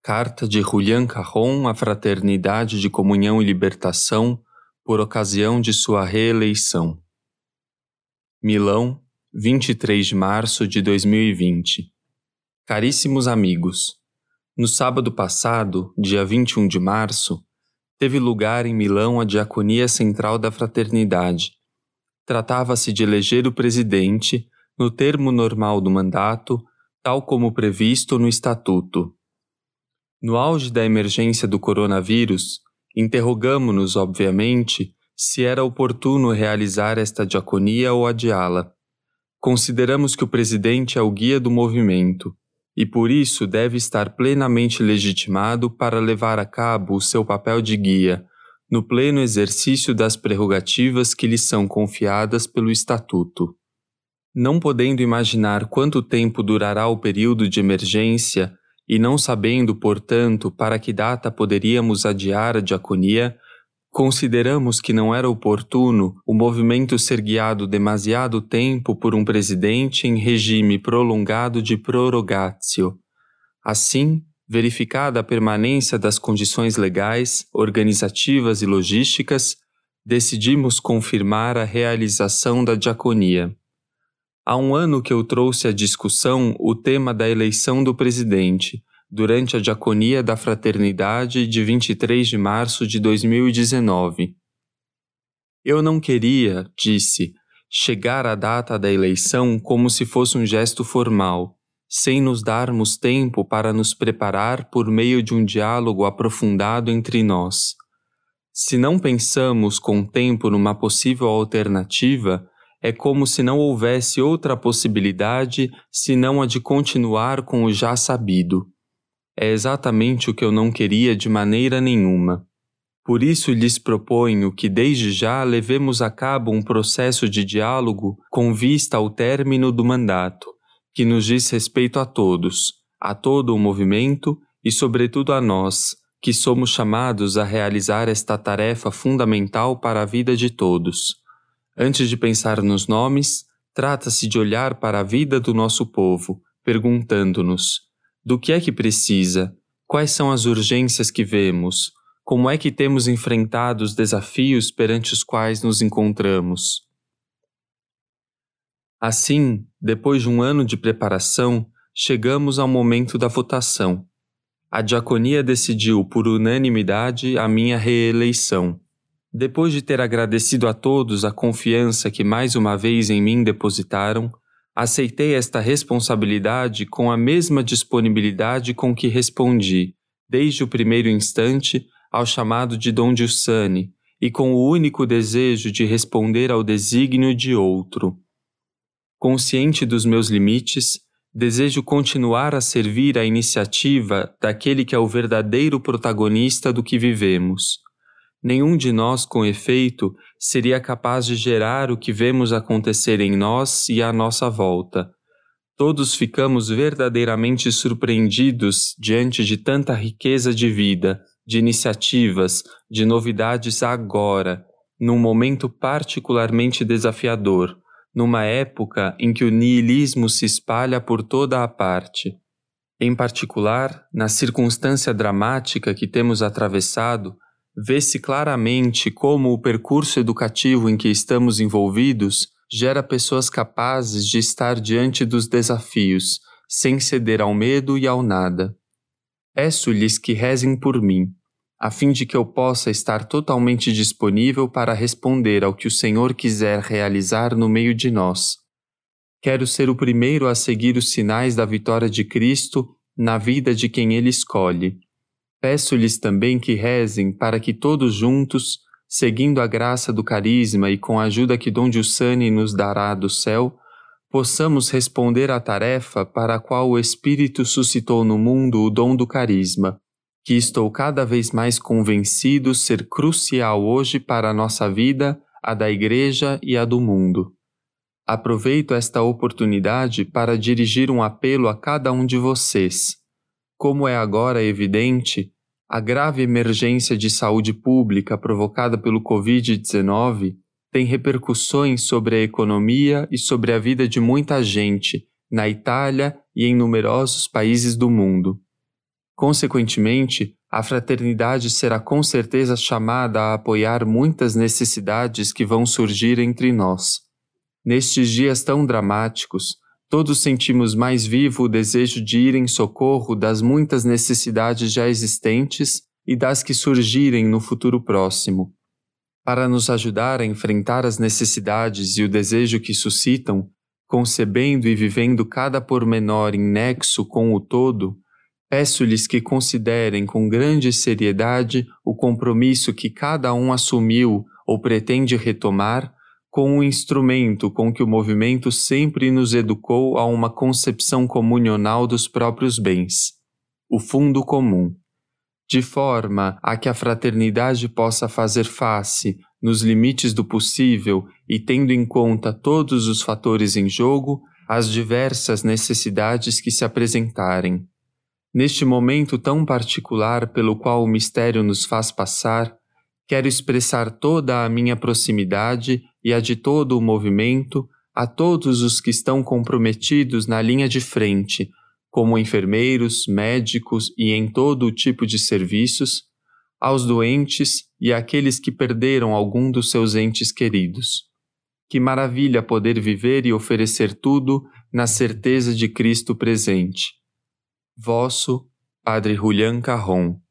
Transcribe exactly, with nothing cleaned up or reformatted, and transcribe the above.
Carta de Julián Carrón à Fraternidade de Comunhão e Libertação, por ocasião de sua reeleição. Milão, vinte e três de março de dois mil e vinte. Caríssimos amigos, no sábado passado, dia vinte e um de março, teve lugar em Milão a Diaconia Central da Fraternidade. Tratava-se de eleger o presidente, no termo normal do mandato, tal como previsto no Estatuto. No auge da emergência do coronavírus, interrogamo-nos, obviamente, se era oportuno realizar esta diaconia ou adiá-la. Consideramos que o presidente é o guia do movimento e, por isso, deve estar plenamente legitimado para levar a cabo o seu papel de guia, no pleno exercício das prerrogativas que lhe são confiadas pelo Estatuto. Não podendo imaginar quanto tempo durará o período de emergência, e não sabendo, portanto, para que data poderíamos adiar a diaconia, consideramos que não era oportuno o movimento ser guiado demasiado tempo por um presidente em regime prolongado de prorogatio. Assim, verificada a permanência das condições legais, organizativas e logísticas, decidimos confirmar a realização da diaconia. Há um ano que eu trouxe à discussão o tema da eleição do presidente, durante a Diaconia da Fraternidade de vinte e três de março de dois mil e dezenove. Eu não queria, disse, chegar à data da eleição como se fosse um gesto formal, sem nos darmos tempo para nos preparar por meio de um diálogo aprofundado entre nós. Se não pensamos com tempo numa possível alternativa, é como se não houvesse outra possibilidade senão a de continuar com o já sabido. É exatamente o que eu não queria de maneira nenhuma. Por isso lhes proponho que desde já levemos a cabo um processo de diálogo com vista ao término do mandato, que nos diz respeito a todos, a todo o movimento e sobretudo a nós, que somos chamados a realizar esta tarefa fundamental para a vida de todos. Antes de pensar nos nomes, trata-se de olhar para a vida do nosso povo, perguntando-nos: do que é que precisa? Quais são as urgências que vemos? Como é que temos enfrentado os desafios perante os quais nos encontramos? Assim, depois de um ano de preparação, chegamos ao momento da votação. A diaconia decidiu por unanimidade a minha reeleição. Depois de ter agradecido a todos a confiança que mais uma vez em mim depositaram, aceitei esta responsabilidade com a mesma disponibilidade com que respondi, desde o primeiro instante, ao chamado de Dom Giussani, e com o único desejo de responder ao desígnio de outro. Consciente dos meus limites, desejo continuar a servir à iniciativa daquele que é o verdadeiro protagonista do que vivemos. Nenhum de nós, com efeito, seria capaz de gerar o que vemos acontecer em nós e à nossa volta. Todos ficamos verdadeiramente surpreendidos diante de tanta riqueza de vida, de iniciativas, de novidades agora, num momento particularmente desafiador, numa época em que o niilismo se espalha por toda a parte. Em particular, na circunstância dramática que temos atravessado, vê-se claramente como o percurso educativo em que estamos envolvidos gera pessoas capazes de estar diante dos desafios, sem ceder ao medo e ao nada. Peço-lhes que rezem por mim, a fim de que eu possa estar totalmente disponível para responder ao que o Senhor quiser realizar no meio de nós. Quero ser o primeiro a seguir os sinais da vitória de Cristo na vida de quem Ele escolhe. Peço-lhes também que rezem para que todos juntos, seguindo a graça do carisma e com a ajuda que Dom Giussani nos dará do céu, possamos responder à tarefa para a qual o Espírito suscitou no mundo o dom do carisma, que estou cada vez mais convencido ser crucial hoje para a nossa vida, a da Igreja e a do mundo. Aproveito esta oportunidade para dirigir um apelo a cada um de vocês. Como é agora evidente, a grave emergência de saúde pública provocada pelo covid dezenove tem repercussões sobre a economia e sobre a vida de muita gente na Itália e em numerosos países do mundo. Consequentemente, a fraternidade será com certeza chamada a apoiar muitas necessidades que vão surgir entre nós. Nestes dias tão dramáticos, todos sentimos mais vivo o desejo de ir em socorro das muitas necessidades já existentes e das que surgirem no futuro próximo. Para nos ajudar a enfrentar as necessidades e o desejo que suscitam, concebendo e vivendo cada pormenor em nexo com o todo, peço-lhes que considerem com grande seriedade o compromisso que cada um assumiu ou pretende retomar com o instrumento com que o movimento sempre nos educou a uma concepção comunional dos próprios bens, o fundo comum, de forma a que a fraternidade possa fazer face, nos limites do possível e tendo em conta todos os fatores em jogo, às diversas necessidades que se apresentarem. Neste momento tão particular pelo qual o mistério nos faz passar, quero expressar toda a minha proximidade e a de todo o movimento a todos os que estão comprometidos na linha de frente, como enfermeiros, médicos e em todo o tipo de serviços, aos doentes e àqueles que perderam algum dos seus entes queridos. Que maravilha poder viver e oferecer tudo na certeza de Cristo presente. Vosso, Padre Julián Carrón.